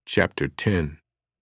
Chapter 10.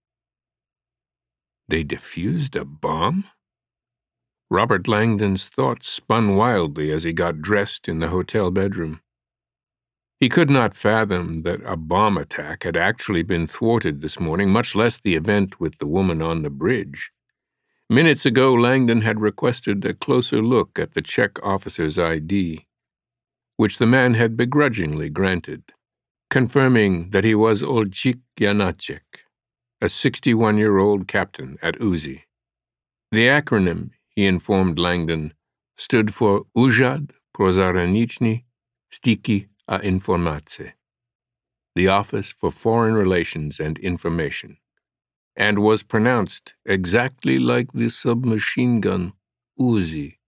They defused a bomb? Robert Langdon's thoughts spun wildly as he got dressed in the hotel bedroom. He could not fathom that a bomb attack had actually been thwarted this morning, much less the event with the woman on the bridge. Minutes ago, Langdon had requested a closer look at the Czech officer's ID, which the man had begrudgingly granted, confirming that he was Oldřich Janáček, a 61-year-old captain at Úzy. The acronym, he informed Langdon, stood for Úřad pro zahraniční styky a informace, the Office for Foreign Relations and Information, and was pronounced exactly like the submachine gun Uzi.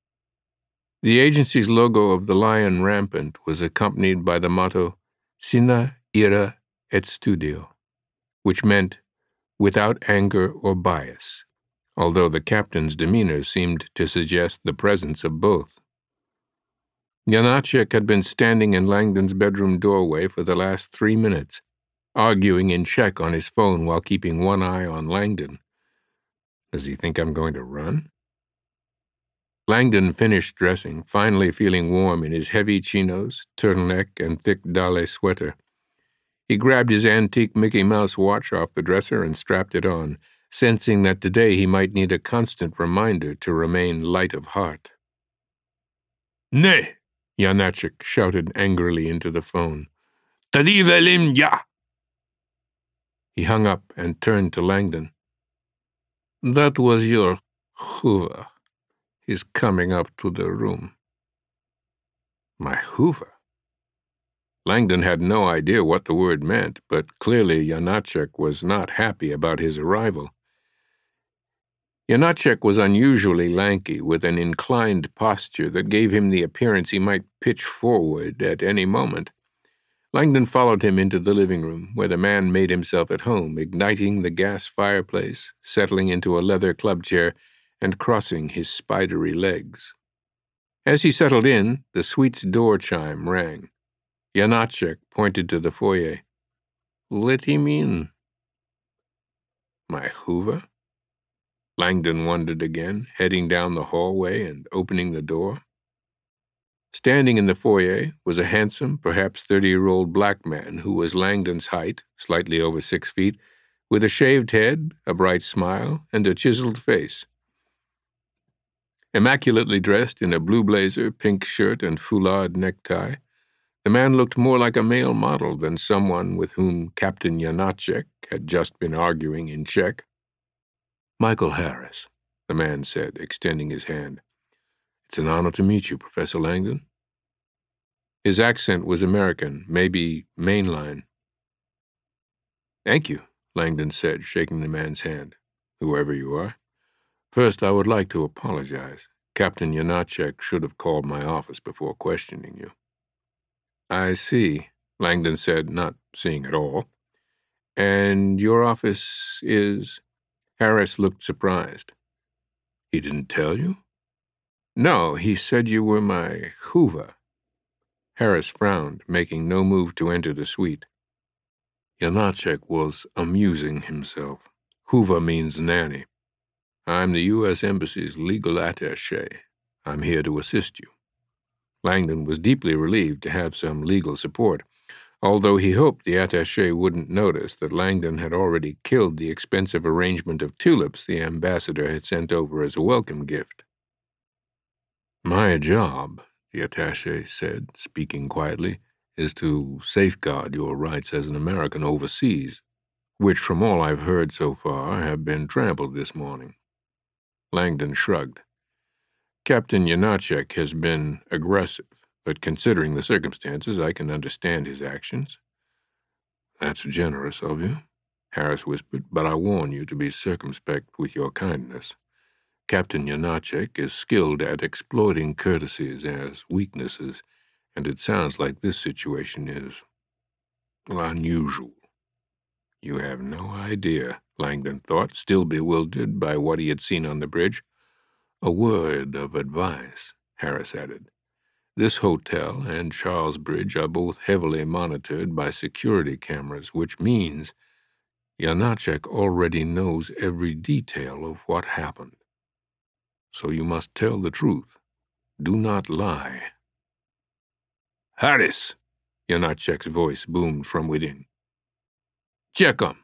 The agency's logo of the lion rampant was accompanied by the motto Sine ira et studio, which meant without anger or bias, although the captain's demeanor seemed to suggest the presence of both. Janáček had been standing in Langdon's bedroom doorway for the last 3 minutes, arguing in Czech on his phone while keeping one eye on Langdon. Does he think I'm going to run? Langdon finished dressing, finally feeling warm in his heavy chinos, turtleneck, and thick Dale sweater. He grabbed his antique Mickey Mouse watch off the dresser and strapped it on, sensing that today he might need a constant reminder to remain light of heart. "Ne!" Janáček shouted angrily into the phone. "Tady velím já!" He hung up and turned to Langdon. "That was your Hoover. He's coming up to the room." My Hoover? Langdon had no idea what the word meant, but clearly Janáček was not happy about his arrival. Janáček was unusually lanky, with an inclined posture that gave him the appearance he might pitch forward at any moment. Langdon followed him into the living room, where the man made himself at home, igniting the gas fireplace, settling into a leather club chair, and crossing his spidery legs. As he settled in, the suite's door chime rang. Janáček pointed to the foyer. "Let him in." My Hoover? Langdon wondered again, heading down the hallway and opening the door. Standing in the foyer was a handsome, perhaps 30-year-old black man who was Langdon's height, slightly over 6 feet, with a shaved head, a bright smile, and a chiseled face. Immaculately dressed in a blue blazer, pink shirt, and foulard necktie, the man looked more like a male model than someone with whom Captain Janáček had just been arguing in Czech. "Michael Harris," the man said, extending his hand. "It's an honor to meet you, Professor Langdon." His accent was American, maybe mainline. "Thank you," Langdon said, shaking the man's hand, "whoever you are. First, I would like to apologize. Captain Janáček should have called my office before questioning you." "I see," Langdon said, not seeing at all. "And your office is—" Harris looked surprised. "He didn't tell you?" "No, he said you were my Hoover." Harris frowned, making no move to enter the suite. Janáček was amusing himself. Hoover means nanny. I'm the U.S. Embassy's legal attaché. I'm here to assist you. Langdon was deeply relieved to have some legal support, although he hoped the attaché wouldn't notice that Langdon had already killed the expensive arrangement of tulips the ambassador had sent over as a welcome gift. "My job," the attaché said, speaking quietly, "is to safeguard your rights as an American overseas, which, from all I've heard so far, have been trampled this morning." Langdon shrugged. "Captain Janáček has been aggressive, but considering the circumstances, I can understand his actions." "That's generous of you," Harris whispered, "but I warn you to be circumspect with your kindness. Captain Janáček is skilled at exploiting courtesies as weaknesses, and it sounds like this situation is unusual." You have no idea, Langdon thought, still bewildered by what he had seen on the bridge. "A word of advice," Harris added. "This hotel and Charles Bridge are both heavily monitored by security cameras, which means Janacek already knows every detail of what happened. So you must tell the truth. Do not lie. Harris! Janacek's voice boomed from within. Check 'em!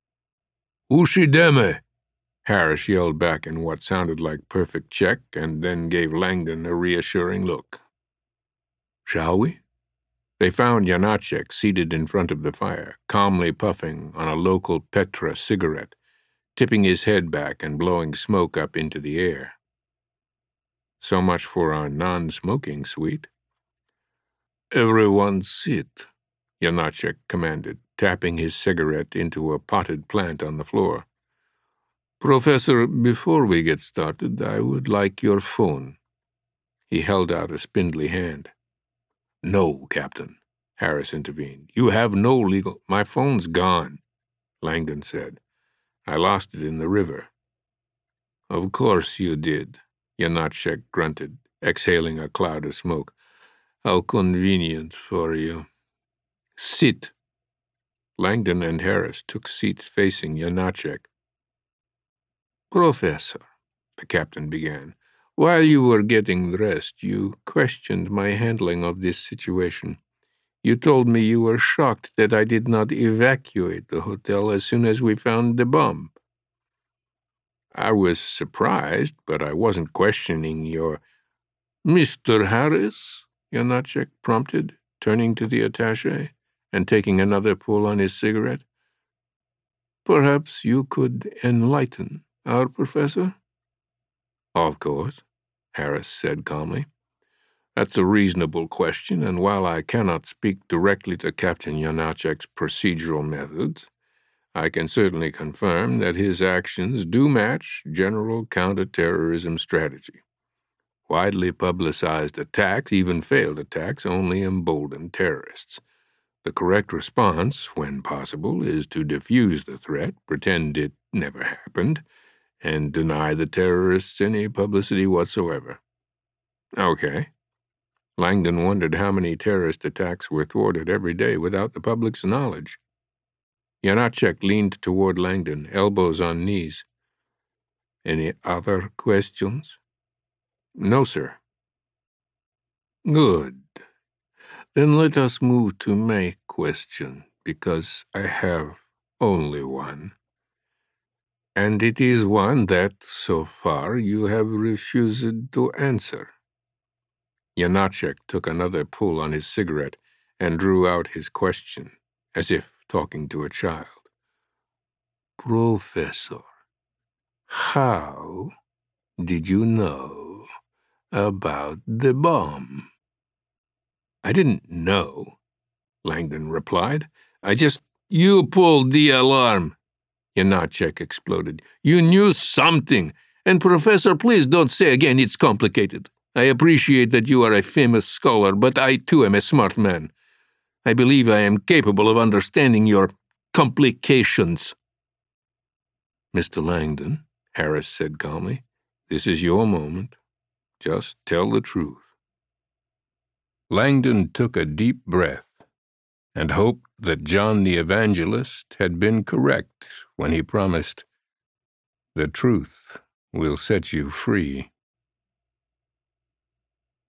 Ushideme! Harris yelled back in what sounded like perfect Czech and then gave Langdon a reassuring look. Shall we? They found Janacek seated in front of the fire, calmly puffing on a local Petra cigarette, tipping his head back and blowing smoke up into the air. So much for our non-smoking suite. Everyone sit, Janacek commanded, tapping his cigarette into a potted plant on the floor. Professor, before we get started, I would like your phone. He held out a spindly hand. No, Captain, Harris intervened. You have no legal— My phone's gone, Langdon said. I lost it in the river. Of course you did, Janacek grunted, exhaling a cloud of smoke. How convenient for you. Sit. Langdon and Harris took seats facing Janacek. Professor, the captain began, while you were getting dressed, you questioned my handling of this situation. You told me you were shocked that I did not evacuate the hotel as soon as we found the bomb. I was surprised, but I wasn't questioning your— Mr. Harris, Janacek prompted, turning to the attaché and taking another pull on his cigarette. Perhaps you could enlighten our professor? Of course, Harris said calmly. That's a reasonable question, and while I cannot speak directly to Captain Janacek's procedural methods, I can certainly confirm that his actions do match general counterterrorism strategy. Widely publicized attacks, even failed attacks, only embolden terrorists. The correct response, when possible, is to defuse the threat, pretend it never happened, and deny the terrorists any publicity whatsoever. Okay. Langdon wondered how many terrorist attacks were thwarted every day without the public's knowledge. Janacek leaned toward Langdon, elbows on knees. Any other questions? No, sir. Good. Then let us move to my question, because I have only one. And it is one that, so far, you have refused to answer. Janacek took another pull on his cigarette and drew out his question, as if talking to a child. Professor, how did you know about the bomb? I didn't know, Langdon replied. You pulled the alarm, Janacek exploded. You knew something. And Professor, please don't say again it's complicated. I appreciate that you are a famous scholar, but I too am a smart man. I believe I am capable of understanding your complications. Mr. Langdon, Harris said calmly, this is your moment. Just tell the truth. Langdon took a deep breath and hoped that John the Evangelist had been correct when he promised, "The truth will set you free."